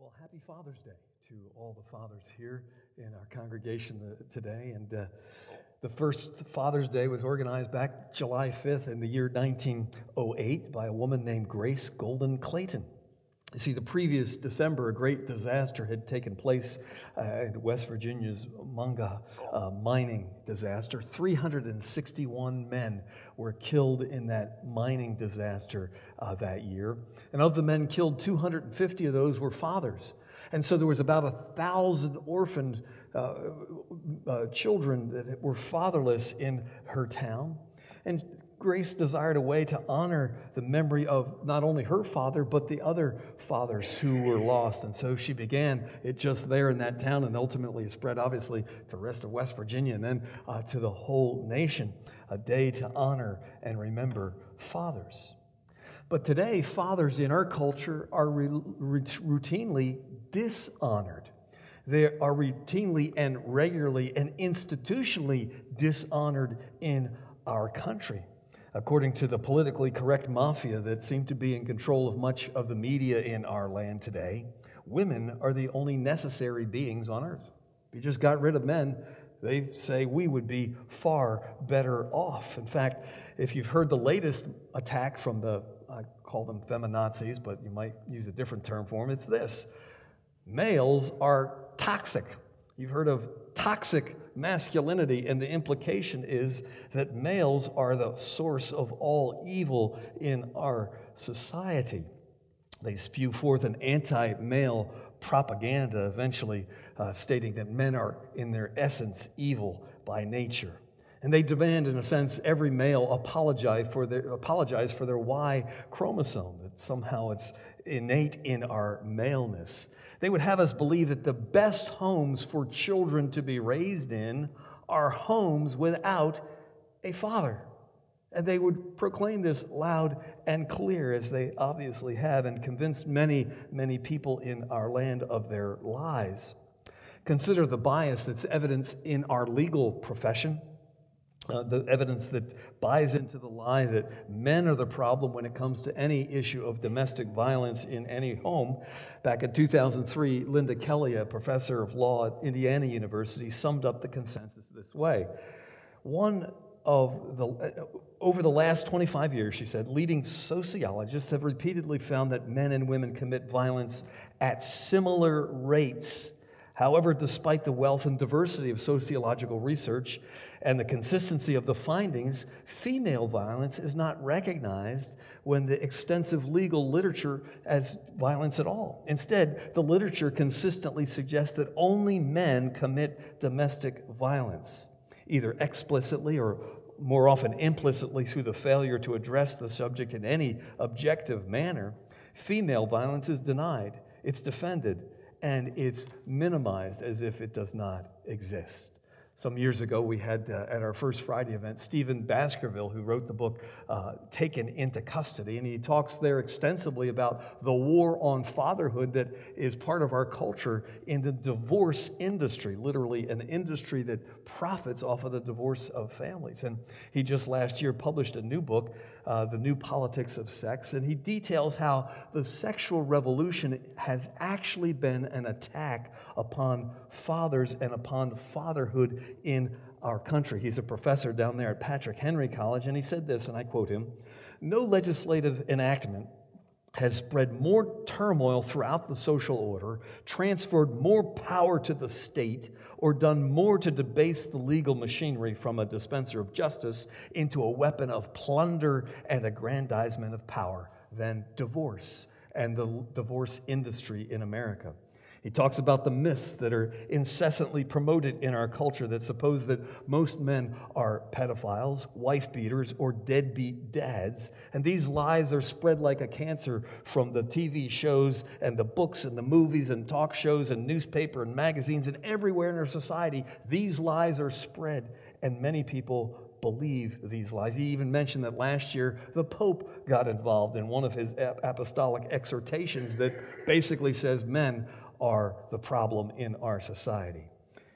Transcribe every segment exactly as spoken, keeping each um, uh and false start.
Well, happy Father's Day to all the fathers here in our congregation today. And uh, the first Father's Day was organized back July fifth in the year nineteen oh eight by a woman named Grace Golden Clayton. You see, the previous December, a great disaster had taken place uh, in West Virginia's Manga uh, mining disaster. three hundred sixty-one men were killed in that mining disaster uh, that year. And of the men killed, two hundred fifty of those were fathers. And so there was about a thousand orphaned uh, uh, children that were fatherless in her town. And Grace desired a way to honor the memory of not only her father, but the other fathers who were lost. And so she began it just there in that town, and ultimately it spread, obviously, to the rest of West Virginia and then uh, to the whole nation, a day to honor and remember fathers. But today, fathers in our culture are re- routinely dishonored. They are routinely and regularly and institutionally dishonored in our country. According to the politically correct mafia that seem to be in control of much of the media in our land today, women are the only necessary beings on earth. If you just got rid of men, they say we would be far better off. In fact, if you've heard the latest attack from the, I call them feminazis, but you might use a different term for them, it's this: males are toxic. You've heard of toxic masculinity, and the implication is that males are the source of all evil in our society. They spew forth an anti-male propaganda, eventually uh, stating that men are, in their essence, evil by nature. And they demand, in a sense, every male apologize for their apologize for their Y chromosome, that somehow it's innate in our maleness. They would have us believe that the best homes for children to be raised in are homes without a father. And they would proclaim this loud and clear, as they obviously have, and convinced many, many people in our land of their lies. Consider the bias that's evidenced in our legal profession. Uh, the evidence that buys into the lie that men are the problem when it comes to any issue of domestic violence in any home. Back in two thousand three, Linda Kelly, a professor of law at Indiana University, summed up the consensus this way. One of the, uh, over the last twenty-five years, she said, leading sociologists have repeatedly found that men and women commit violence at similar rates. However, despite the wealth and diversity of sociological research and the consistency of the findings, female violence is not recognized when the extensive legal literature as violence at all. Instead, the literature consistently suggests that only men commit domestic violence, either explicitly or more often implicitly through the failure to address the subject in any objective manner. Female violence is denied, it's defended, and it's minimized as if it does not exist. Some years ago, we had uh, at our First Friday event, Stephen Baskerville, who wrote the book uh, Taken into Custody, and he talks there extensively about the war on fatherhood that is part of our culture in the divorce industry, literally an industry that profits off of the divorce of families. And he just last year published a new book, uh, The New Politics of Sex, and he details how the sexual revolution has actually been an attack upon fathers and upon fatherhood in our country. He's a professor down there at Patrick Henry College, and he said this, and I quote him, "No legislative enactment has spread more turmoil throughout the social order, transferred more power to the state, or done more to debase the legal machinery from a dispenser of justice into a weapon of plunder and aggrandizement of power than divorce and the divorce industry in America." He talks about the myths that are incessantly promoted in our culture that suppose that most men are pedophiles, wife beaters, or deadbeat dads. And these lies are spread like a cancer from the T V shows and the books and the movies and talk shows and newspaper and magazines and everywhere in our society. These lies are spread, and many people believe these lies. He even mentioned that last year the Pope got involved in one of his apostolic exhortations that basically says men are the problem in our society.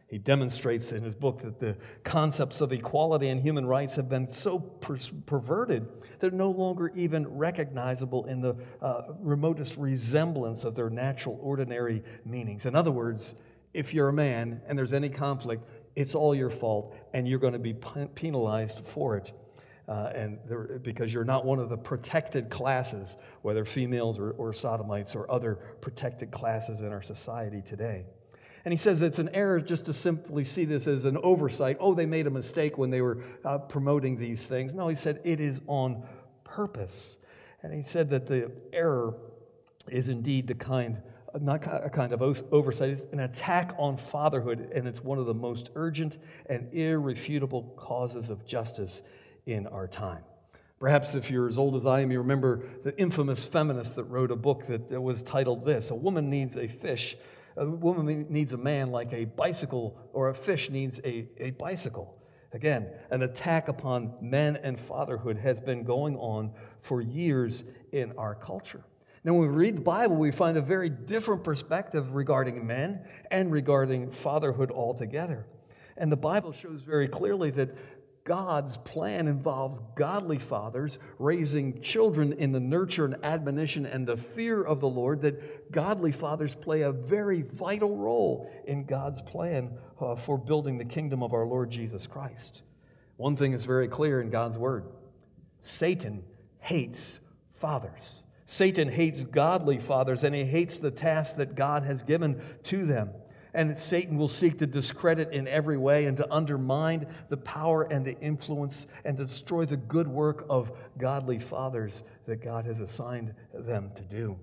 He demonstrates in his book that the concepts of equality and human rights have been so per- perverted, they're no longer even recognizable in the uh, remotest resemblance of their natural, ordinary meanings. In other words, if you're a man and there's any conflict, it's all your fault, and you're going to be penalized for it. Uh, and there, because you're not one of the protected classes, whether females or, or sodomites or other protected classes in our society today. And he says it's an error just to simply see this as an oversight. Oh, they made a mistake when they were uh, promoting these things. No, he said it is on purpose. And he said that the error is indeed the kind, not a kind of oversight, it's an attack on fatherhood, and it's one of the most urgent and irrefutable causes of justice in our time. Perhaps if you're as old as I am, you remember the infamous feminist that wrote a book that was titled this, "A Woman Needs a Fish, a Woman Needs a Man Like a Bicycle, or a Fish Needs a, a Bicycle." Again, an attack upon men and fatherhood has been going on for years in our culture. Now, when we read the Bible, we find a very different perspective regarding men and regarding fatherhood altogether. And the Bible shows very clearly that God's plan involves godly fathers raising children in the nurture and admonition and the fear of the Lord, that godly fathers play a very vital role in God's plan uh, for building the kingdom of our Lord Jesus Christ. One thing is very clear in God's word: Satan hates fathers. Satan hates godly fathers, and he hates the task that God has given to them. And Satan will seek to discredit in every way and to undermine the power and the influence and to destroy the good work of godly fathers that God has assigned them to do.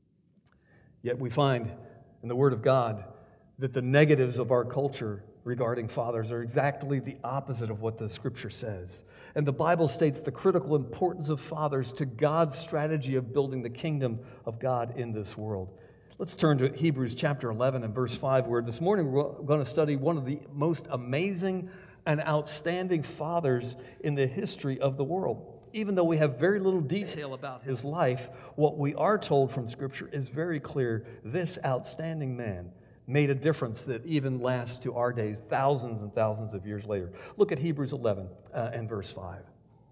Yet we find in the Word of God that the negatives of our culture regarding fathers are exactly the opposite of what the Scripture says. And the Bible states the critical importance of fathers to God's strategy of building the kingdom of God in this world. Let's turn to Hebrews chapter eleven and verse five, where this morning we're going to study one of the most amazing and outstanding fathers in the history of the world. Even though we have very little detail about his life, what we are told from Scripture is very clear. This outstanding man made a difference that even lasts to our days, thousands and thousands of years later. Look at Hebrews eleven uh, and verse five.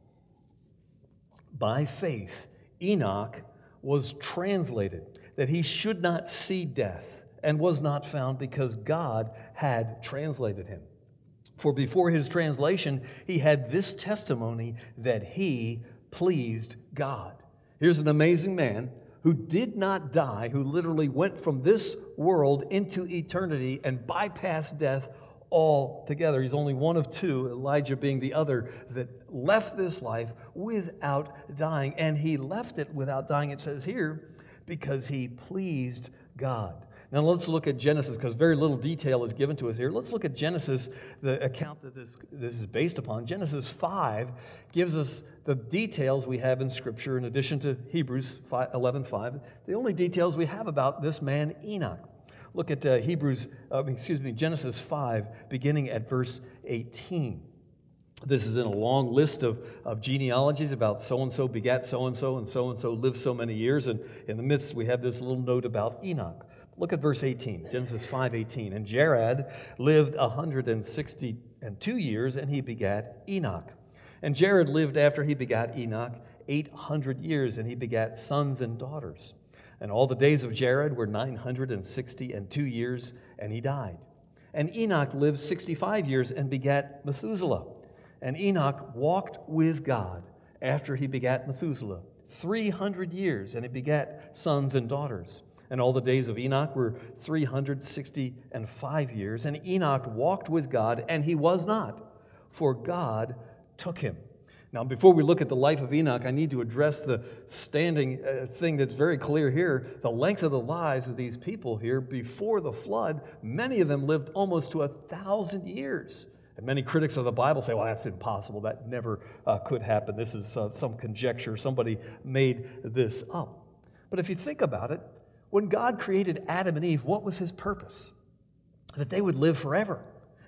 By faith, Enoch was translated, that he should not see death, and was not found, because God had translated him. For before his translation, he had this testimony, that he pleased God. Here's an amazing man who did not die, who literally went from this world into eternity and bypassed death altogether. He's only one of two, Elijah being the other, that left this life without dying. And he left it without dying, it says here, because he pleased God. Now let's look at Genesis, because very little detail is given to us here. Let's look at Genesis, the account that this, this is based upon. Genesis five gives us the details we have in Scripture, in addition to Hebrews eleven five, the only details we have about this man Enoch. Look at uh, Hebrews, uh, excuse me, Genesis five, beginning at verse eighteen. This is in a long list of, of genealogies about so-and-so begat so-and-so, and so-and-so lived so many years. And in the midst, we have this little note about Enoch. Look at verse eighteen, Genesis five eighteen. And Jared lived one hundred sixty-two years, and he begat Enoch. And Jared lived after he begat Enoch eight hundred years, and he begat sons and daughters. And all the days of Jared were nine hundred sixty and two years, and he died. And Enoch lived sixty-five years, and begat Methuselah. And Enoch walked with God after he begat Methuselah three hundred years, and he begat sons and daughters. And all the days of Enoch were three hundred sixty and five years. And Enoch walked with God, and he was not, for God took him. Now, before we look at the life of Enoch, I need to address the standing uh, thing that's very clear here. The length of the lives of these people here before the flood, many of them lived almost to a thousand years. And many critics of the Bible say, well, that's impossible. That never uh, could happen. This is uh, some conjecture. Somebody made this up. But if you think about it, when God created Adam and Eve, what was his purpose? That they would live forever.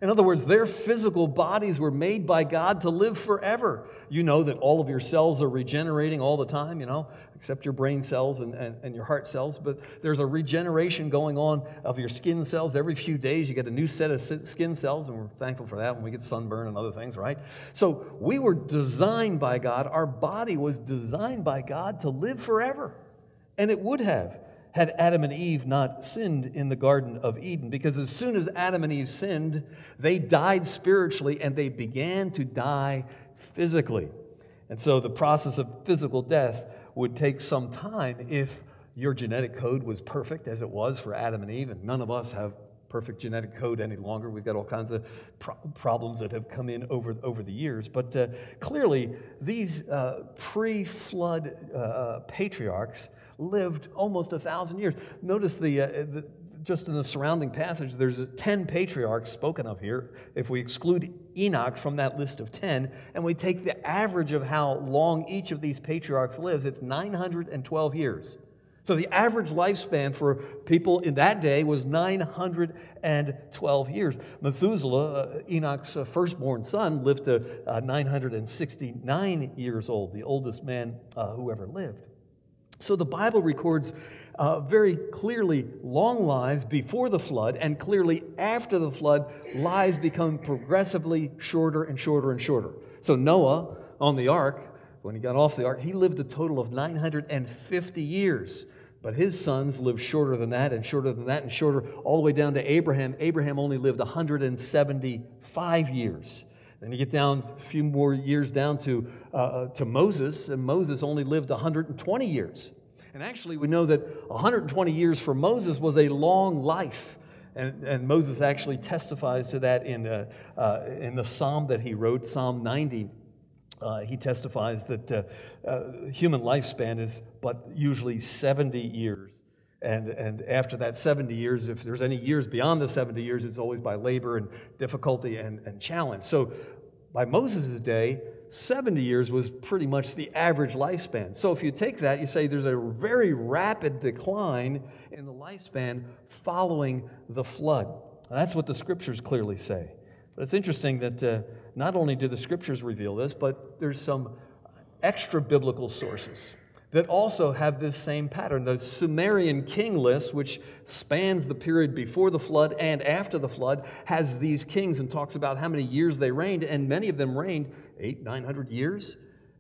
In other words, their physical bodies were made by God to live forever. You know that all of your cells are regenerating all the time, you know, except your brain cells and, and, and your heart cells. But there's a regeneration going on of your skin cells. Every few days you get a new set of skin cells, and we're thankful for that when we get sunburn and other things, right? So we were designed by God. Our body was designed by God to live forever. And it would have, had Adam and Eve not sinned in the Garden of Eden. Because as soon as Adam and Eve sinned, they died spiritually and they began to die physically. And so the process of physical death would take some time if your genetic code was perfect, as it was for Adam and Eve, and none of us have perfect genetic code any longer. We've got all kinds of pro- problems that have come in over, over the years. But uh, clearly, these uh, pre-flood uh, patriarchs lived almost a thousand years. Notice the, uh, the just in the surrounding passage, there's ten patriarchs spoken of here. If we exclude Enoch from that list of ten, and we take the average of how long each of these patriarchs lives, it's nine hundred twelve years. So the average lifespan for people in that day was nine hundred twelve years. Methuselah, uh, Enoch's uh, firstborn son, lived to uh, nine hundred sixty-nine years old, the oldest man uh, who ever lived. So the Bible records uh, very clearly long lives before the flood, and clearly after the flood, lives become progressively shorter and shorter and shorter. So Noah on the ark, when he got off the ark, he lived a total of nine hundred fifty years. But his sons lived shorter than that and shorter than that and shorter, all the way down to Abraham. Abraham only lived one hundred seventy-five years. Then you get down a few more years down to, uh, to Moses, and Moses only lived one hundred twenty years. And actually, we know that one hundred twenty years for Moses was a long life. And, and Moses actually testifies to that in, uh, uh, in the psalm that he wrote, Psalm ninety. Uh, he testifies that uh, uh, human lifespan is but usually seventy years. And, and after that seventy years, if there's any years beyond the seventy years, it's always by labor and difficulty and, and challenge. So by Moses' day, seventy years was pretty much the average lifespan. So if you take that, you say there's a very rapid decline in the lifespan following the flood. And that's what the Scriptures clearly say. But it's interesting that uh, not only do the Scriptures reveal this, but there's some extra biblical sources that also have this same pattern. The Sumerian king list, which spans the period before the flood and after the flood, has these kings and talks about how many years they reigned, and many of them reigned eight, nine hundred years,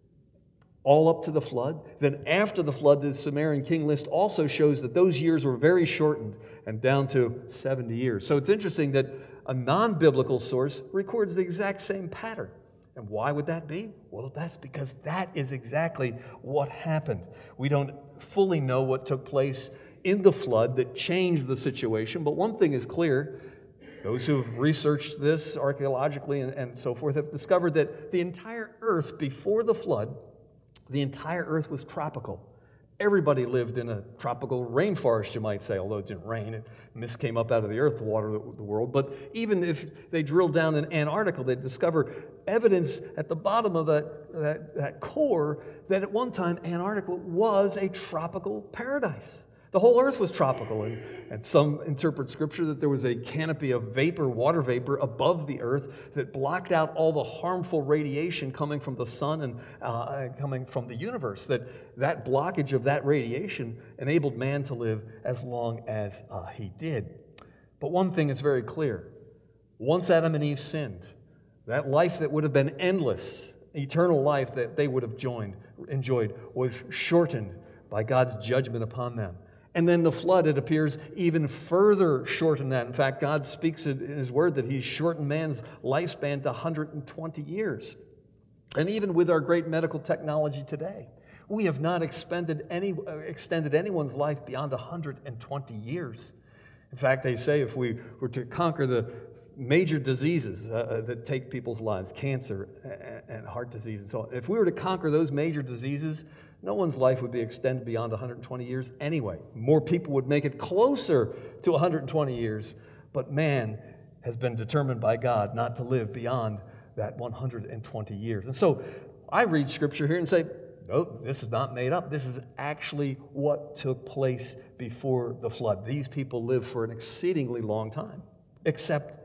all up to the flood. Then after the flood, the Sumerian king list also shows that those years were very shortened and down to seventy years. So it's interesting that a non-biblical source records the exact same pattern. And why would that be? Well, that's because that is exactly what happened. We don't fully know what took place in the flood that changed the situation, but one thing is clear. Those who have researched this archaeologically and, and so forth have discovered that the entire earth before the flood, the entire earth was tropical. Everybody lived in a tropical rainforest, you might say, although it didn't rain. It, mist came up out of the earth to water the, the world. But even if they drilled down in Antarctica, they'd discover evidence at the bottom of that, that, that core that at one time Antarctica was a tropical paradise. The whole earth was tropical, and, and some interpret Scripture that there was a canopy of vapor, water vapor, above the earth that blocked out all the harmful radiation coming from the sun and uh, coming from the universe, that that blockage of that radiation enabled man to live as long as uh, he did. But one thing is very clear. Once Adam and Eve sinned, that life that would have been endless, eternal life that they would have joined, enjoyed, was shortened by God's judgment upon them. And then the flood, it appears, even further shortened that. In fact, God speaks in His Word that He's shortened man's lifespan to one hundred twenty years. And even with our great medical technology today, we have not expended any, uh, extended anyone's life beyond one hundred twenty years. In fact, they say if we were to conquer the major diseases uh, that take people's lives, cancer and, and heart disease and so on, if we were to conquer those major diseases, no one's life would be extended beyond one hundred twenty years anyway. More people would make it closer to one hundred twenty years, but man has been determined by God not to live beyond that one hundred twenty years. And so I read Scripture here and say, no, this is not made up. This is actually what took place before the flood. These people lived for an exceedingly long time, except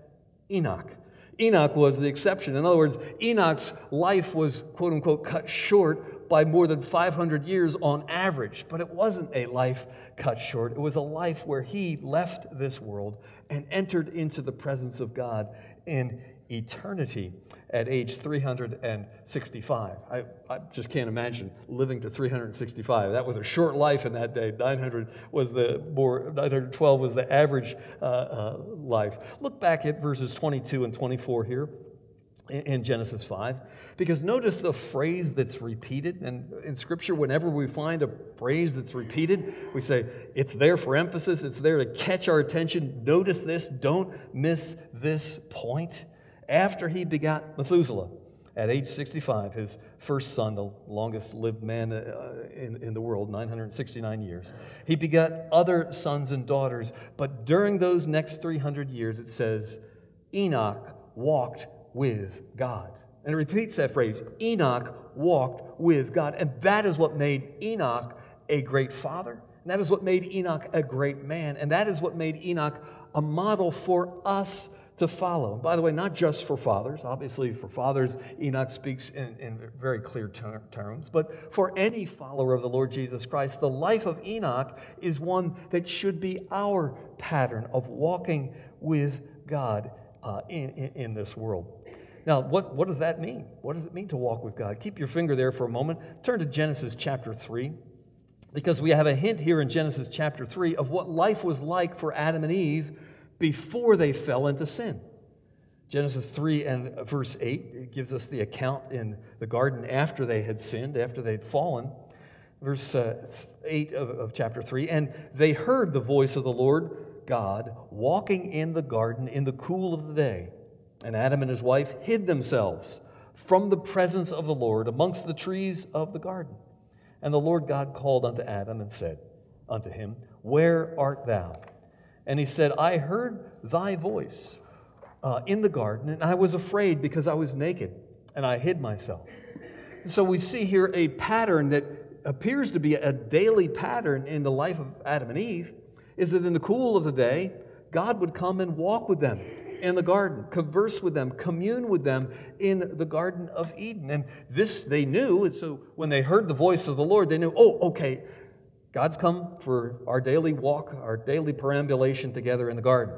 Enoch. Enoch was the exception. In other words, Enoch's life was, quote unquote, cut short by more than five hundred years on average. But it wasn't a life cut short. It was a life where he left this world and entered into the presence of God in eternity at age three hundred sixty-five. I, I just can't imagine living to three hundred sixty-five. That was a short life in that day. nine hundred was the more, nine hundred twelve was the average uh, uh, life. Look back at verses twenty-two and twenty-four here in, in Genesis five, because notice the phrase that's repeated. And in Scripture, whenever we find a phrase that's repeated, we say it's there for emphasis. It's there to catch our attention. Notice this. Don't miss this point. After he begot Methuselah at age sixty-five, his first son, the longest lived man uh, in, in the world, nine hundred sixty-nine years, he begot other sons and daughters. But during those next three hundred years, it says, Enoch walked with God. And it repeats that phrase, Enoch walked with God. And that is what made Enoch a great father. And that is what made Enoch a great man. And that is what made Enoch a model for us to follow. By the way, not just for fathers. Obviously, for fathers, Enoch speaks in, in very clear ter- terms. But for any follower of the Lord Jesus Christ, the life of Enoch is one that should be our pattern of walking with God uh, in, in, in this world. Now, what, what does that mean? What does it mean to walk with God? Keep your finger there for a moment. Turn to Genesis chapter three, because we have a hint here in Genesis chapter three of what life was like for Adam and Eve before they fell into sin. Genesis three and verse eight gives us the account in the garden after they had sinned, after they had fallen. Verse uh, eight of, of chapter three, and they heard the voice of the Lord God walking in the garden in the cool of the day. And Adam and his wife hid themselves from the presence of the Lord amongst the trees of the garden. And the Lord God called unto Adam and said unto him, Where art thou? And he said, I heard thy voice uh, in the garden, and I was afraid because I was naked, and I hid myself. So we see here a pattern that appears to be a daily pattern in the life of Adam and Eve, is that in the cool of the day, God would come and walk with them in the garden, converse with them, commune with them in the Garden of Eden. And this they knew, and so when they heard the voice of the Lord, they knew, oh, okay, God's come for our daily walk, our daily perambulation together in the garden.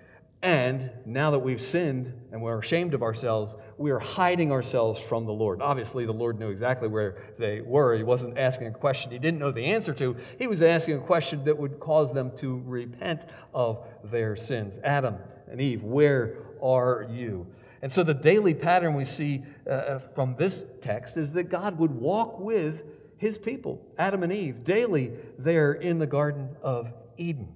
And now that we've sinned and we're ashamed of ourselves, we are hiding ourselves from the Lord. Obviously, the Lord knew exactly where they were. He wasn't asking a question he didn't know the answer to. He was asking a question that would cause them to repent of their sins. Adam and Eve, where are you? And so the daily pattern we see uh, from this text is that God would walk with His people, Adam and Eve, daily there in the Garden of Eden.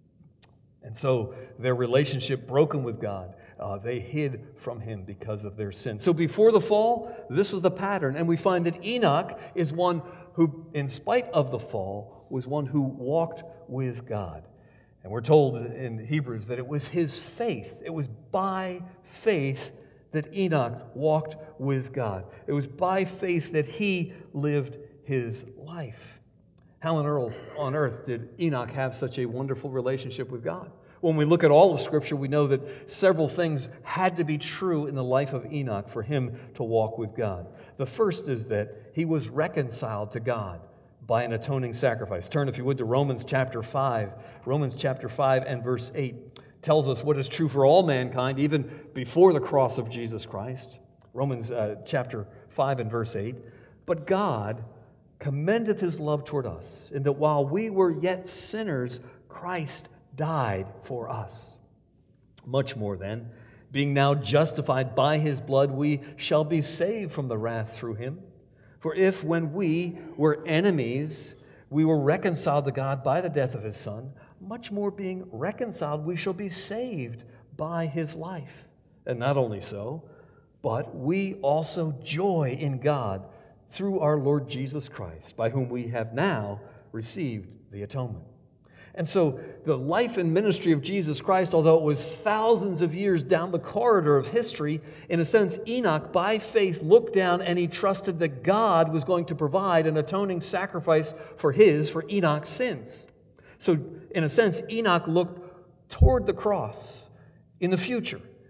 And so their relationship broken with God, uh, they hid from Him because of their sin. So before the fall, this was the pattern. And we find that Enoch is one who, in spite of the fall, was one who walked with God. And we're told in Hebrews that it was his faith, it was by faith that Enoch walked with God. It was by faith that he lived his life. How on earth did Enoch have such a wonderful relationship with God? When we look at all of Scripture, we know that several things had to be true in the life of Enoch for him to walk with God. The first is that he was reconciled to God by an atoning sacrifice. Turn, if you would, to Romans chapter five. Romans chapter five and verse eight tells us what is true for all mankind, even before the cross of Jesus Christ. Romans uh, chapter five and verse eight. But God commendeth His love toward us, in that while we were yet sinners, Christ died for us. Much more then, being now justified by His blood, we shall be saved from the wrath through Him. For if, when we were enemies, we were reconciled to God by the death of His Son, much more being reconciled, we shall be saved by His life. And not only so, but we also joy in God through our Lord Jesus Christ, by whom we have now received the atonement. And so the life and ministry of Jesus Christ, although it was thousands of years down the corridor of history, in a sense, Enoch, by faith, looked down and he trusted that God was going to provide an atoning sacrifice for his, for Enoch's sins. So, in a sense, Enoch looked toward the cross in the future,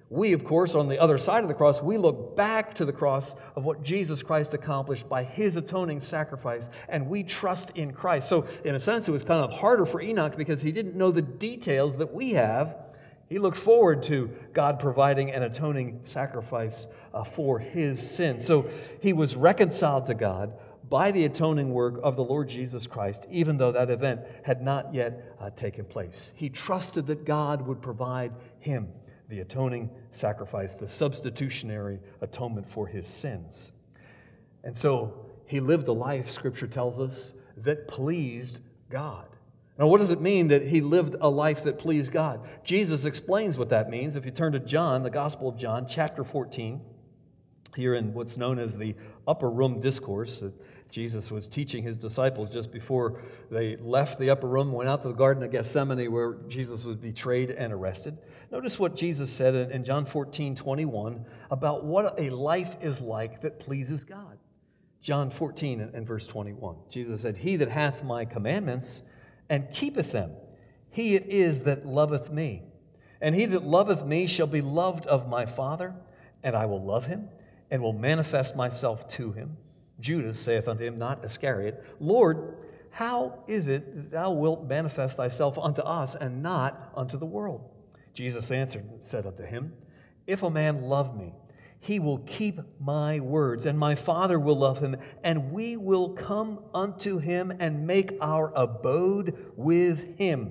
We, of course, on the other side of the cross, we look back to the cross of what Jesus Christ accomplished by his atoning sacrifice, and we trust in Christ. So, in a sense, it was kind of harder for Enoch because he didn't know the details that we have. He looked forward to God providing an atoning sacrifice uh, for his sin. So, he was reconciled to God by the atoning work of the Lord Jesus Christ, even though that event had not yet uh, taken place. He trusted that God would provide him the atoning sacrifice, the substitutionary atonement for his sins. And so he lived a life, Scripture tells us, that pleased God. Now, what does it mean that he lived a life that pleased God? Jesus explains what that means. If you turn to John, the Gospel of John, chapter fourteen, here in what's known as the Upper Room Discourse, that Jesus was teaching his disciples just before they left the upper room, went out to the Garden of Gethsemane where Jesus was betrayed and arrested. Notice what Jesus said in John fourteen twenty-one about what a life is like that pleases God. John fourteen and verse twenty-one. Jesus said, "He that hath my commandments and keepeth them, he it is that loveth me. And he that loveth me shall be loved of my Father, and I will love him, and will manifest myself to him." Judas saith unto him, not Iscariot, "Lord, how is it that thou wilt manifest thyself unto us, and not unto the world?" Jesus answered and said unto him, "If a man love me, he will keep my words, and my Father will love him, and we will come unto him and make our abode with him.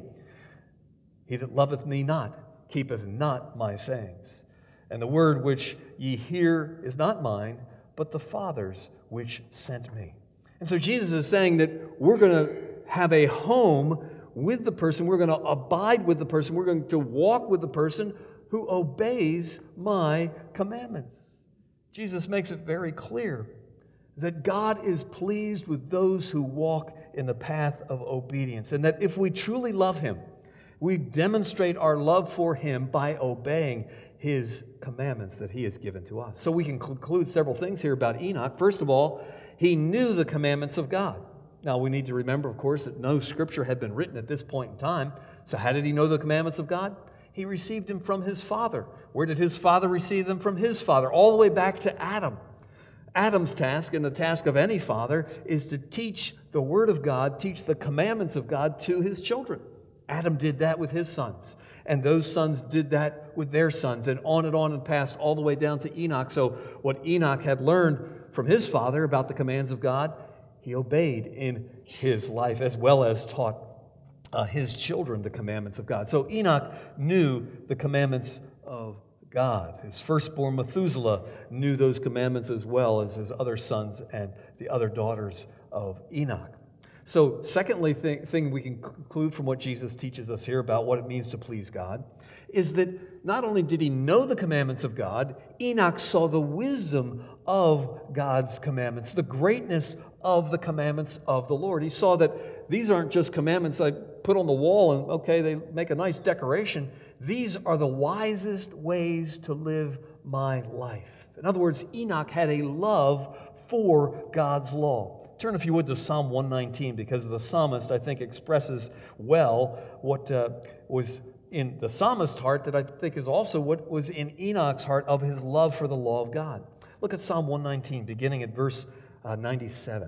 He that loveth me not keepeth not my sayings. And the word which ye hear is not mine, but the Father's which sent me." And so Jesus is saying that we're going to have a home with the person, we're going to abide with the person, we're going to walk with the person who obeys my commandments. Jesus makes it very clear that God is pleased with those who walk in the path of obedience, and that if we truly love him, we demonstrate our love for him by obeying his commandments that he has given to us. So we can conclude several things here about Enoch. First of all, he knew the commandments of God. Now, we need to remember, of course, that no scripture had been written at this point in time. So how did he know the commandments of God? He received them from his father. Where did his father receive them? From his father, all the way back to Adam. Adam's task, and the task of any father, is to teach the Word of God, teach the commandments of God to his children. Adam did that with his sons, and those sons did that with their sons, and on and on and past all the way down to Enoch. So what Enoch had learned from his father about the commands of God, he obeyed in his life, as well as taught uh, his children the commandments of God. So Enoch knew the commandments of God. His firstborn Methuselah knew those commandments as well as his other sons and the other daughters of Enoch. So, secondly, thing, thing we can conclude from what Jesus teaches us here about what it means to please God is that not only did he know the commandments of God, Enoch saw the wisdom of God's commandments, the greatness of the commandments of the Lord. He saw that these aren't just commandments I put on the wall and, okay, they make a nice decoration. These are the wisest ways to live my life. In other words, Enoch had a love for God's law. Turn, if you would, to Psalm one nineteen, because the psalmist, I think, expresses well what uh, was in the psalmist's heart that I think is also what was in Enoch's heart of his love for the law of God. Look at Psalm one nineteen, beginning at verse uh, ninety-seven.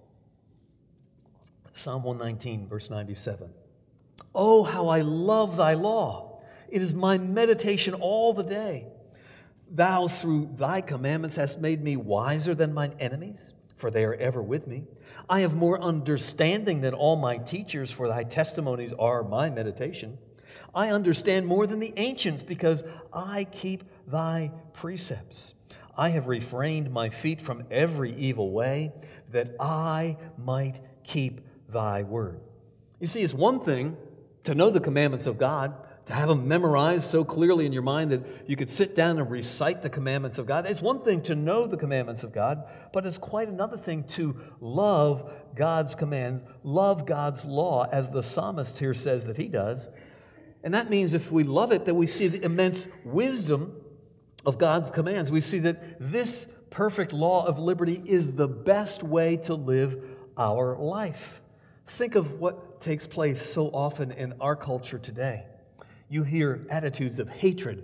Psalm one nineteen, verse ninety-seven. "Oh, how I love thy law! It is my meditation all the day. Thou through thy commandments hast made me wiser than mine enemies, for they are ever with me. I have more understanding than all my teachers, for thy testimonies are my meditation. I understand more than the ancients, because I keep thy precepts. I have refrained my feet from every evil way, that I might keep thy word." You see, it's one thing to know the commandments of God, to have them memorized so clearly in your mind that you could sit down and recite the commandments of God. It's one thing to know the commandments of God, but it's quite another thing to love God's command, love God's law, as the psalmist here says that he does. And that means if we love it, that we see the immense wisdom of God's commands. We see that this perfect law of liberty is the best way to live our life. Think of what takes place so often in our culture today. You hear attitudes of hatred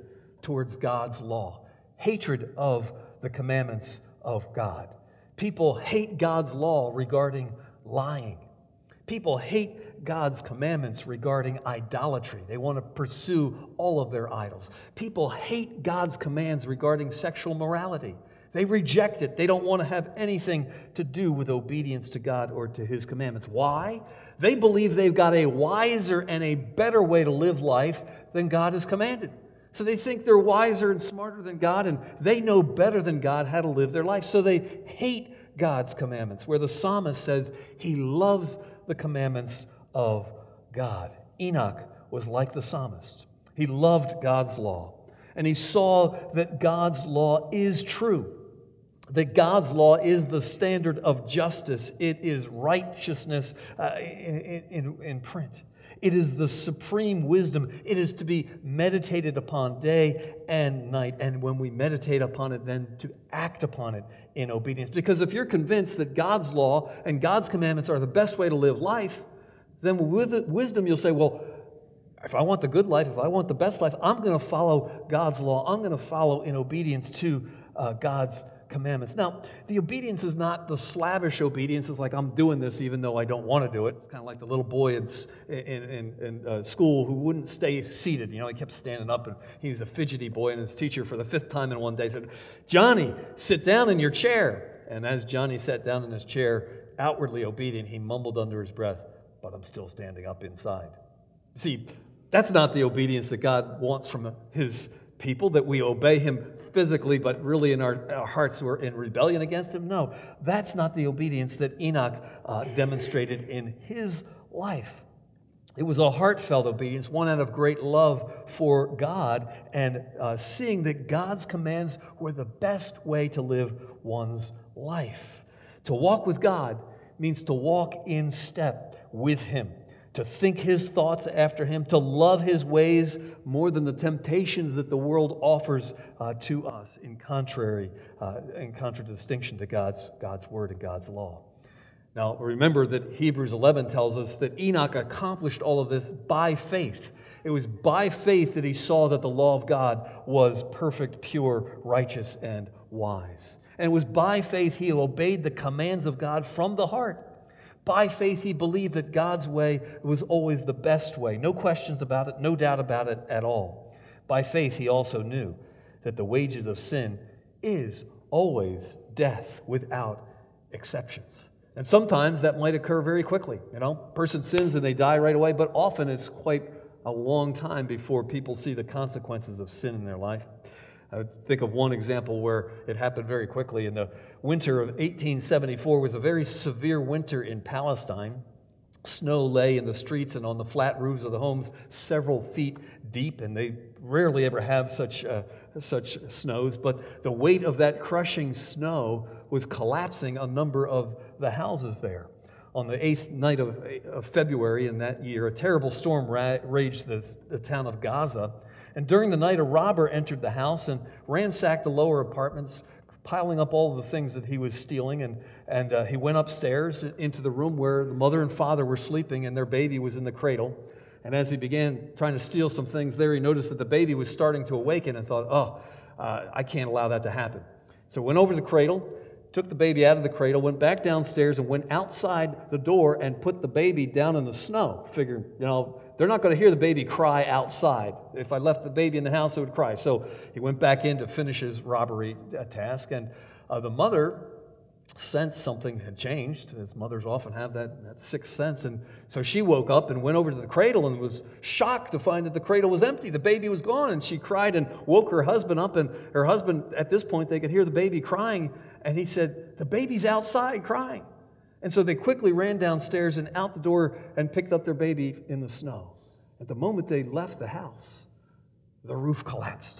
towards God's law, hatred of the commandments of God. People hate God's law regarding lying. People hate God's commandments regarding idolatry. They want to pursue all of their idols. People hate God's commands regarding sexual morality. They reject it. They don't want to have anything to do with obedience to God or to His commandments. Why? They believe they've got a wiser and a better way to live life than God has commanded. So they think they're wiser and smarter than God, and they know better than God how to live their life. So they hate God's commandments, where the psalmist says he loves the commandments of God. Enoch was like the psalmist. He loved God's law, and he saw that God's law is true, that God's law is the standard of justice. It is righteousness uh, in, in, in print. It is the supreme wisdom. It is to be meditated upon day and night. And when we meditate upon it, then to act upon it in obedience. Because if you're convinced that God's law and God's commandments are the best way to live life, then with wisdom you'll say, well, if I want the good life, if I want the best life, I'm going to follow God's law. I'm going to follow in obedience to uh, God's commandments. Now, the obedience is not the slavish obedience. It's like, I'm doing this even though I don't want to do it. It's kind of like the little boy in, in, in, in uh, school who wouldn't stay seated. You know, he kept standing up, and he was a fidgety boy, and his teacher for the fifth time in one day said, Johnny, sit down in your chair. And as Johnny sat down in his chair, outwardly obedient, he mumbled under his breath, but I'm still standing up inside. See, that's not the obedience that God wants from His people, that we obey Him physically, but really in our, our hearts we're in rebellion against Him. No, that's not the obedience that Enoch uh, demonstrated in his life. It was a heartfelt obedience, one out of great love for God, and uh, seeing that God's commands were the best way to live one's life. To walk with God means to walk in step with Him, to think His thoughts after Him, to love His ways more than the temptations that the world offers uh, to us in contrary, uh, in contradistinction to God's, God's Word and God's law. Now, remember that Hebrews eleven tells us that Enoch accomplished all of this by faith. It was by faith that he saw that the law of God was perfect, pure, righteous, and wise. And it was by faith he obeyed the commands of God from the heart. By faith, he believed that God's way was always the best way. No questions about it, no doubt about it at all. By faith, he also knew that the wages of sin is always death without exceptions. And sometimes that might occur very quickly. You know, person sins and they die right away, but often it's quite a long time before people see the consequences of sin in their life. I think of one example where it happened very quickly. In the winter of eighteen seventy-four was a very severe winter in Palestine. Snow lay in the streets and on the flat roofs of the homes several feet deep, and they rarely ever have such uh, such snows. But the weight of that crushing snow was collapsing a number of the houses there. On the eighth night of, of February in that year, a terrible storm ra- raged the, the town of Gaza. And during the night, a robber entered the house and ransacked the lower apartments, piling up all of the things that he was stealing. And, and uh, he went upstairs into the room where the mother and father were sleeping and their baby was in the cradle. And as he began trying to steal some things there, he noticed that the baby was starting to awaken and thought, oh, uh, I can't allow that to happen. So went over to the cradle, took the baby out of the cradle, went back downstairs and went outside the door and put the baby down in the snow. Figured, you know, they're not going to hear the baby cry outside. If I left the baby in the house, it would cry. So he went back in to finish his robbery task, and uh, the mother sensed something had changed, as mothers often have that, that sixth sense, and so she woke up and went over to the cradle and was shocked to find that the cradle was empty. The baby was gone, and she cried and woke her husband up, and her husband, at this point, they could hear the baby crying, and he said, the baby's outside crying. And so they quickly ran downstairs and out the door and picked up their baby in the snow. At the moment they left the house, the roof collapsed.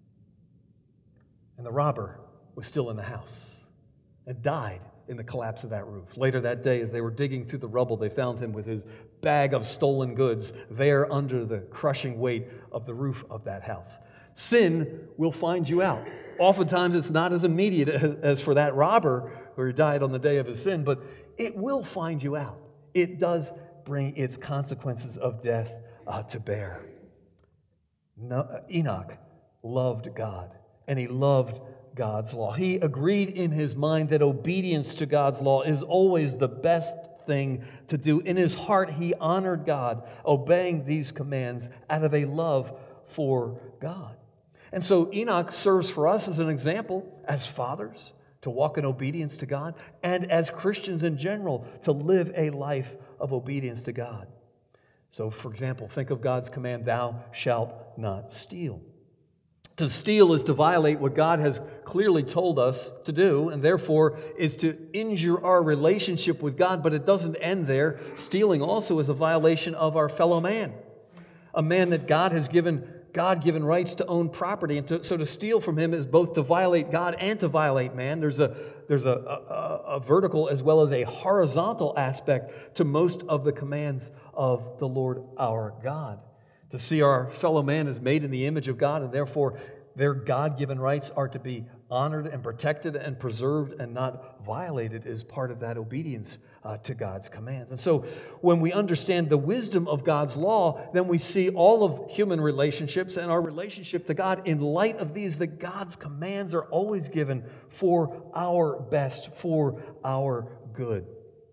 And the robber was still in the house and died in the collapse of that roof. Later that day, as they were digging through the rubble, they found him with his bag of stolen goods there under the crushing weight of the roof of that house. Sin will find you out. Oftentimes it's not as immediate as, as for that robber who died on the day of his sin, but it will find you out. It does bring its consequences of death uh, to bear. No, uh, Enoch loved God, and he loved God's law. He agreed in his mind that obedience to God's law is always the best thing to do. In his heart, he honored God, obeying these commands out of a love for God. And so Enoch serves for us as an example, as fathers, to walk in obedience to God, and as Christians in general, to live a life of obedience to God. So, for example, think of God's command, thou shalt not steal. To steal is to violate what God has clearly told us to do, and therefore is to injure our relationship with God, but it doesn't end there. Stealing also is a violation of our fellow man, a man that God has given God-given rights to own property, and to, so to steal from him is both to violate God and to violate man. There's a there's a, a, a vertical as well as a horizontal aspect to most of the commands of the Lord our God. To see our fellow man as made in the image of God, and therefore their God-given rights are to be honored and protected and preserved and not violated is part of that obedience uh, to God's commands. And so when we understand the wisdom of God's law, then we see all of human relationships and our relationship to God in light of these, that God's commands are always given for our best, for our good.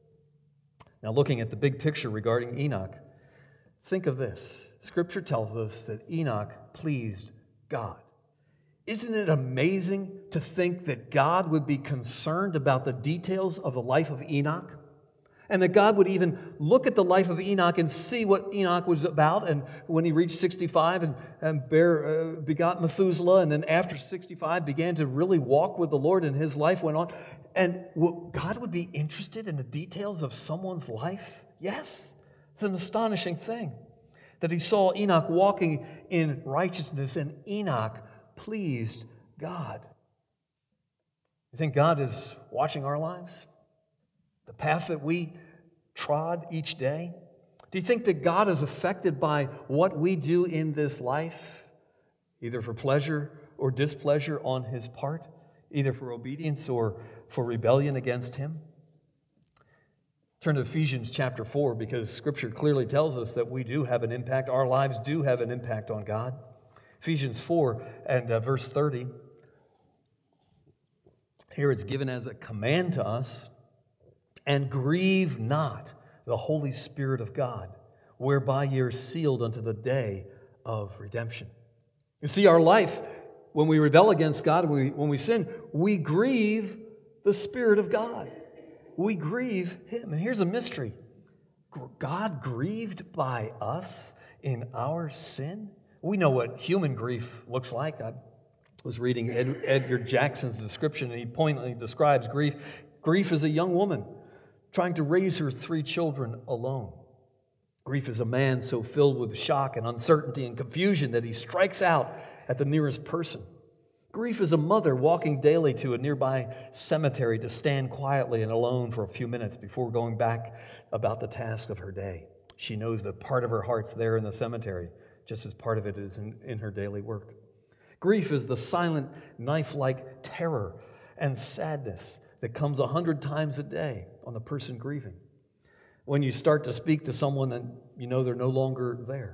Now, looking at the big picture regarding Enoch, think of this. Scripture tells us that Enoch pleased God. Isn't it amazing to think that God would be concerned about the details of the life of Enoch? And that God would even look at the life of Enoch and see what Enoch was about. And when he reached sixty-five and, and bear, uh, begot Methuselah, and then after sixty-five began to really walk with the Lord, and his life went on. And God would be interested in the details of someone's life? Yes. It's an astonishing thing that he saw Enoch walking in righteousness, and Enoch pleased God. You think God is watching our lives? The path that we trod each day? Do you think that God is affected by what we do in this life, either for pleasure or displeasure on his part, either for obedience or for rebellion against him? Turn to Ephesians chapter four, because Scripture clearly tells us that we do have an impact. Our lives do have an impact on God. Ephesians four and uh, verse thirty. Here it's given as a command to us, and grieve not the Holy Spirit of God, whereby ye are sealed unto the day of redemption. You see, our life, when we rebel against God, when we, when we sin, we grieve the Spirit of God. We grieve him. And here's a mystery. God grieved by us in our sin? We know what human grief looks like. I was reading Ed, Edgar Jackson's description, and he poignantly describes grief. Grief is a young woman trying to raise her three children alone. Grief is a man so filled with shock and uncertainty and confusion that he strikes out at the nearest person. Grief is a mother walking daily to a nearby cemetery to stand quietly and alone for a few minutes before going back about the task of her day. She knows that part of her heart's there in the cemetery, just as part of it is in, in her daily work. Grief is the silent, knife-like terror and sadness that comes a hundred times a day on the person grieving. When you start to speak to someone and you know they're no longer there.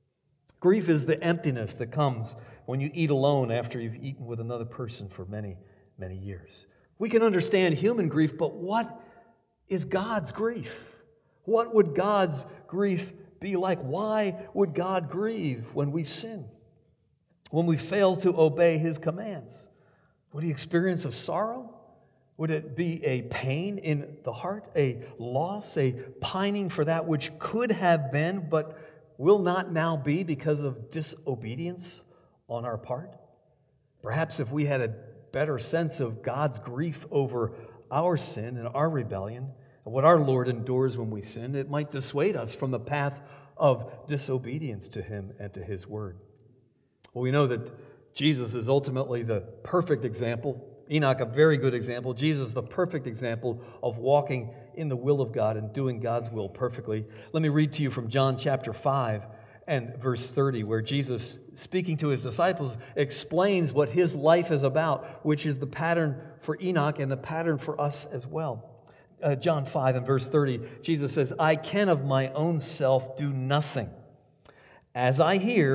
Grief is the emptiness that comes when you eat alone after you've eaten with another person for many, many years. We can understand human grief, but what is God's grief? What would God's grief be like? Why would God grieve when we sin? When we fail to obey his commands? Would he experience a sorrow? Would it be a pain in the heart, a loss, a pining for that which could have been but will not now be because of disobedience on our part? Perhaps if we had a better sense of God's grief over our sin and our rebellion, and what our Lord endures when we sin, it might dissuade us from the path of disobedience to him and to his word. Well, we know that Jesus is ultimately the perfect example. Enoch, a very good example. Jesus, the perfect example of walking in the will of God and doing God's will perfectly. Let me read to you from John chapter five and verse thirty, where Jesus, speaking to his disciples, explains what his life is about, which is the pattern for Enoch and the pattern for us as well. Uh, John five and verse thirty, Jesus says, I can of my own self do nothing. As I hear,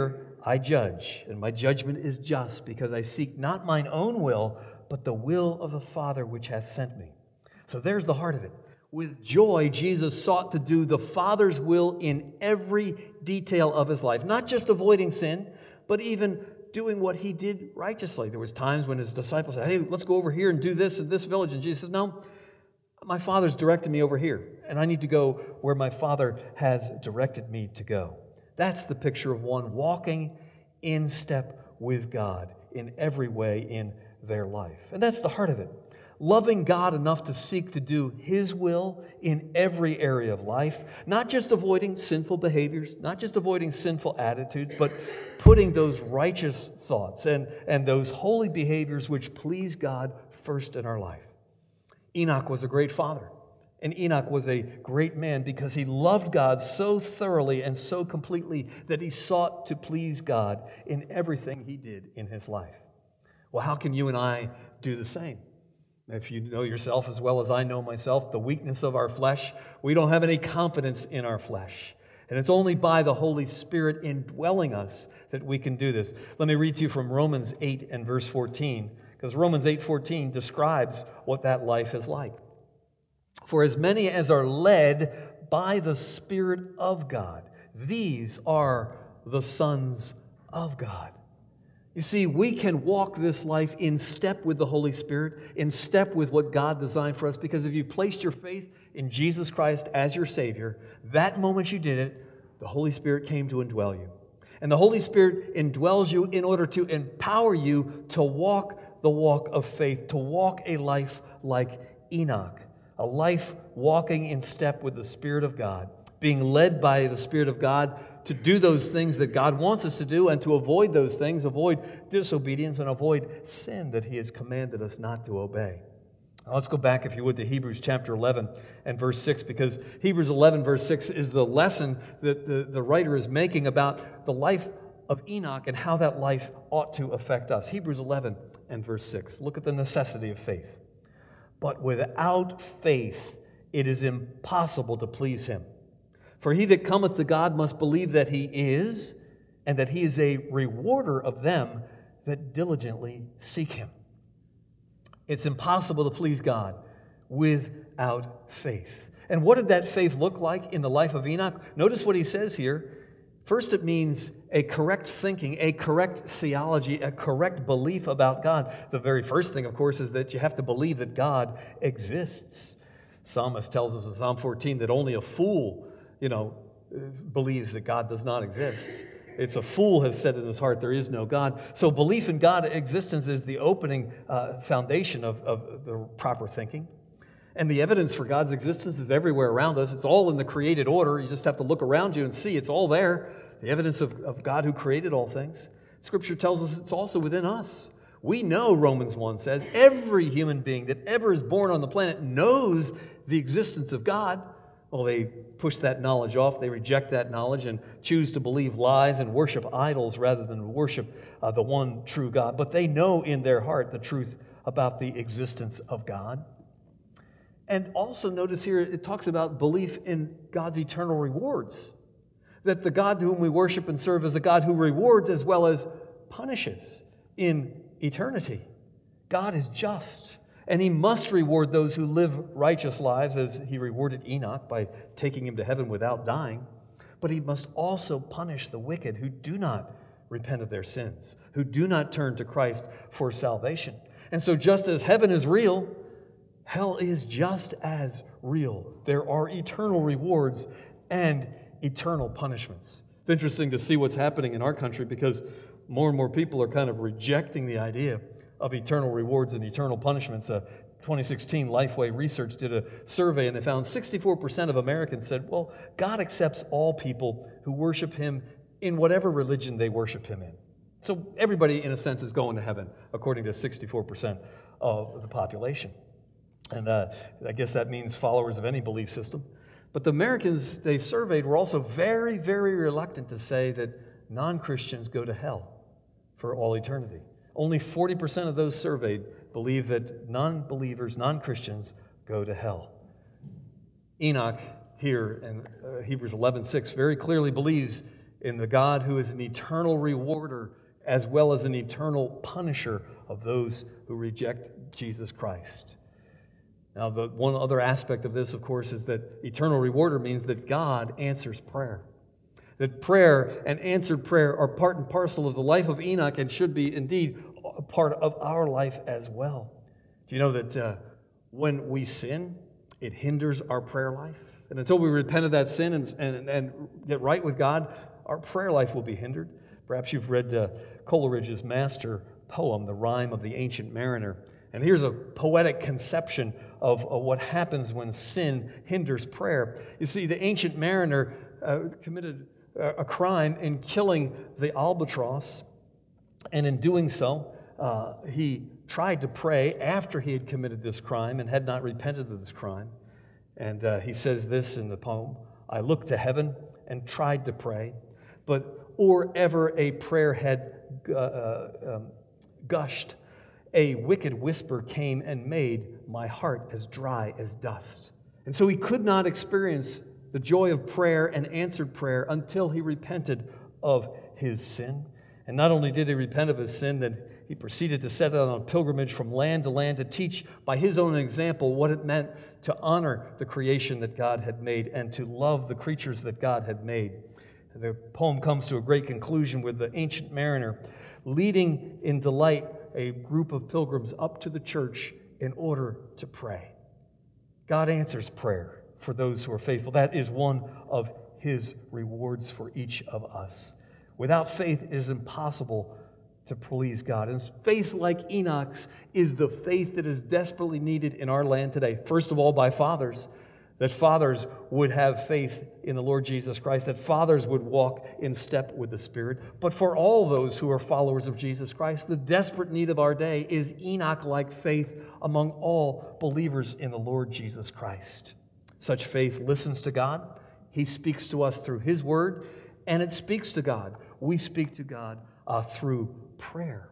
I judge, and my judgment is just, because I seek not mine own will, but the will of the Father which hath sent me. So there's the heart of it. With joy, Jesus sought to do the Father's will in every detail of his life, not just avoiding sin, but even doing what he did righteously. There was times when his disciples said, hey, let's go over here and do this in this village. And Jesus says, no, my Father's directed me over here, and I need to go where my Father has directed me to go. That's the picture of one walking in step with God in every way in their life. And that's the heart of it. Loving God enough to seek to do His will in every area of life, not just avoiding sinful behaviors, not just avoiding sinful attitudes, but putting those righteous thoughts and, and those holy behaviors which please God first in our life. Enoch was a great father, and Enoch was a great man because he loved God so thoroughly and so completely that he sought to please God in everything he did in his life. Well, how can you and I do the same? If you know yourself as well as I know myself, the weakness of our flesh, we don't have any confidence in our flesh. And it's only by the Holy Spirit indwelling us that we can do this. Let me read to you from Romans eight and verse fourteen, because Romans eight fourteen describes what that life is like. For as many as are led by the Spirit of God, these are the sons of God. You see, we can walk this life in step with the Holy Spirit, in step with what God designed for us, because if you placed your faith in Jesus Christ as your Savior, that moment you did it, the Holy Spirit came to indwell you. And the Holy Spirit indwells you in order to empower you to walk the walk of faith, to walk a life like Enoch, a life walking in step with the Spirit of God, being led by the Spirit of God to do those things that God wants us to do and to avoid those things, avoid disobedience and avoid sin that He has commanded us not to obey. Now let's go back, if you would, to Hebrews chapter eleven and verse six, because Hebrews eleven verse six is the lesson that the, the writer is making about the life of Enoch and how that life ought to affect us. Hebrews eleven and verse six. Look at the necessity of faith. But without faith it is impossible to please Him. For he that cometh to God must believe that He is, and that He is a rewarder of them that diligently seek Him. It's impossible to please God without faith. And what did that faith look like in the life of Enoch? Notice what he says here. First, it means a correct thinking, a correct theology, a correct belief about God. The very first thing, of course, is that you have to believe that God exists. Psalmist tells us in Psalm fourteen that only a fool you know, believes that God does not exist. It's a fool has said in his heart, there is no God. So belief in God's existence is the opening uh, foundation of, of the proper thinking. And the evidence for God's existence is everywhere around us. It's all in the created order. You just have to look around you and see it's all there. The evidence of, of God who created all things. Scripture tells us it's also within us. We know, Romans one says, every human being that ever is born on the planet knows the existence of God. Well, they push that knowledge off. They reject that knowledge and choose to believe lies and worship idols rather than worship uh, the one true God. But they know in their heart the truth about the existence of God. And also notice here it talks about belief in God's eternal rewards. That the God whom we worship and serve is a God who rewards as well as punishes in eternity. God is just. And He must reward those who live righteous lives, as He rewarded Enoch by taking him to heaven without dying. But He must also punish the wicked who do not repent of their sins, who do not turn to Christ for salvation. And so just as heaven is real, hell is just as real. There are eternal rewards and eternal punishments. It's interesting to see what's happening in our country because more and more people are kind of rejecting the idea of eternal rewards and eternal punishments. Uh, twenty sixteen Lifeway Research did a survey and they found sixty-four percent of Americans said, well, God accepts all people who worship Him in whatever religion they worship Him in. So everybody, in a sense, is going to heaven, according to sixty-four percent of the population. And uh, I guess that means followers of any belief system. But the Americans they surveyed were also very, very reluctant to say that non-Christians go to hell for all eternity. Only forty percent of those surveyed believe that non-believers, non-Christians, go to hell. Enoch, here in uh, Hebrews eleven six, very clearly believes in the God who is an eternal rewarder as well as an eternal punisher of those who reject Jesus Christ. Now, the one other aspect of this, of course, is that eternal rewarder means that God answers prayer. That prayer and answered prayer are part and parcel of the life of Enoch and should be indeed a part of our life as well. Do you know that uh, when we sin, it hinders our prayer life? And until we repent of that sin and, and, and get right with God, our prayer life will be hindered. Perhaps you've read uh, Coleridge's master poem, The Rime of the Ancient Mariner. And here's a poetic conception of, of what happens when sin hinders prayer. You see, the ancient mariner uh, committed a, a crime in killing the albatross, and in doing so, uh, he tried to pray after he had committed this crime and had not repented of this crime. And uh, he says this in the poem, "I looked to heaven and tried to pray, but or ever a prayer had uh, um, gushed, a wicked whisper came and made my heart as dry as dust." And so he could not experience the joy of prayer and answered prayer until he repented of his sin. And not only did he repent of his sin, then he proceeded to set out on a pilgrimage from land to land to teach by his own example what it meant to honor the creation that God had made and to love the creatures that God had made. The poem comes to a great conclusion with the ancient mariner leading in delight a group of pilgrims up to the church in order to pray. God answers prayer for those who are faithful. That is one of his rewards for each of us. Without faith, it is impossible to please God. And faith like Enoch's is the faith that is desperately needed in our land today. First of all, by fathers. That fathers would have faith in the Lord Jesus Christ, that fathers would walk in step with the Spirit. But for all those who are followers of Jesus Christ, the desperate need of our day is Enoch-like faith among all believers in the Lord Jesus Christ. Such faith listens to God. He speaks to us through His Word, and it speaks to God. We speak to God uh, through prayer.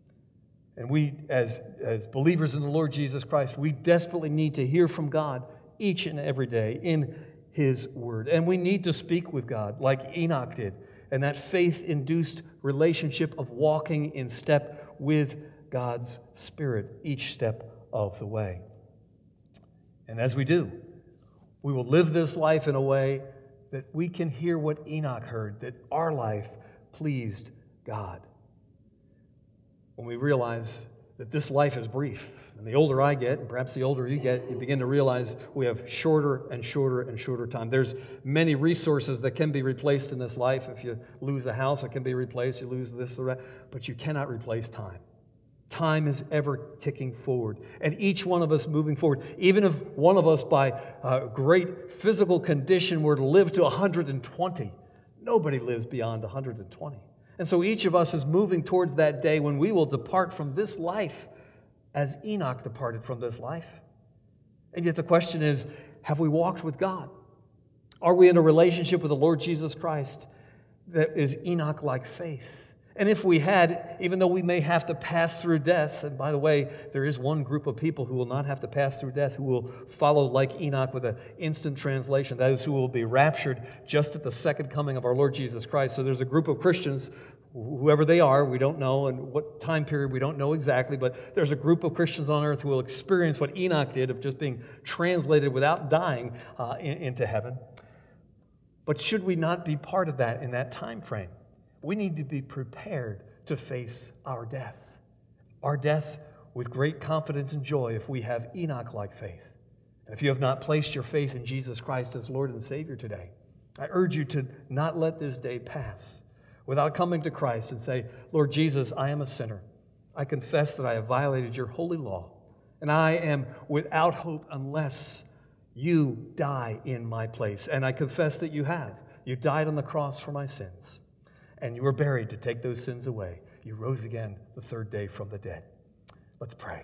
And we, as, as believers in the Lord Jesus Christ, we desperately need to hear from God each and every day in His Word. And we need to speak with God like Enoch did. And that faith-induced relationship of walking in step with God's Spirit each step of the way. And as we do, we will live this life in a way that we can hear what Enoch heard, that our life pleased God. When we realize that this life is brief. And the older I get, and perhaps the older you get, you begin to realize we have shorter and shorter and shorter time. There's many resources that can be replaced in this life. If you lose a house, it can be replaced. You lose this or that. But you cannot replace time. Time is ever ticking forward. And each one of us moving forward, even if one of us by uh, great physical condition were to live to one hundred twenty, nobody lives beyond one hundred twenty. And so each of us is moving towards that day when we will depart from this life as Enoch departed from this life. And yet the question is, have we walked with God? Are we in a relationship with the Lord Jesus Christ that is Enoch-like faith? And if we had, even though we may have to pass through death, and by the way, there is one group of people who will not have to pass through death, who will follow like Enoch with an instant translation, those who will be raptured just at the second coming of our Lord Jesus Christ. So there's a group of Christians, whoever they are, we don't know, and what time period, we don't know exactly, but there's a group of Christians on earth who will experience what Enoch did of just being translated without dying uh, in, into heaven. But should we not be part of that in that time frame? We need to be prepared to face our death. Our death with great confidence and joy if we have Enoch-like faith. And if you have not placed your faith in Jesus Christ as Lord and Savior today, I urge you to not let this day pass without coming to Christ and say, Lord Jesus, I am a sinner. I confess that I have violated your holy law, and I am without hope unless you die in my place. And I confess that you have. You died on the cross for my sins. And you were buried to take those sins away. You rose again the third day from the dead. Let's pray.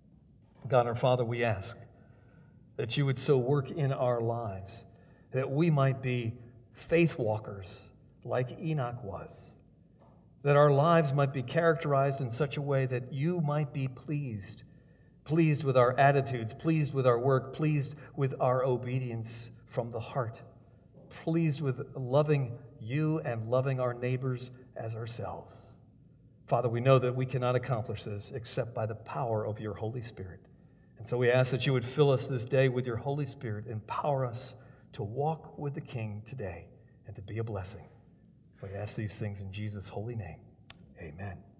God our Father, we ask that you would so work in our lives that we might be faith walkers like Enoch was. That our lives might be characterized in such a way that you might be pleased. Pleased with our attitudes, pleased with our work, pleased with our obedience from the heart. pleased with loving you and loving our neighbors as ourselves. Father, we know that we cannot accomplish this except by the power of your Holy Spirit. And so we ask that you would fill us this day with your Holy Spirit, empower us to walk with the King today and to be a blessing. We ask these things in Jesus' holy name. Amen.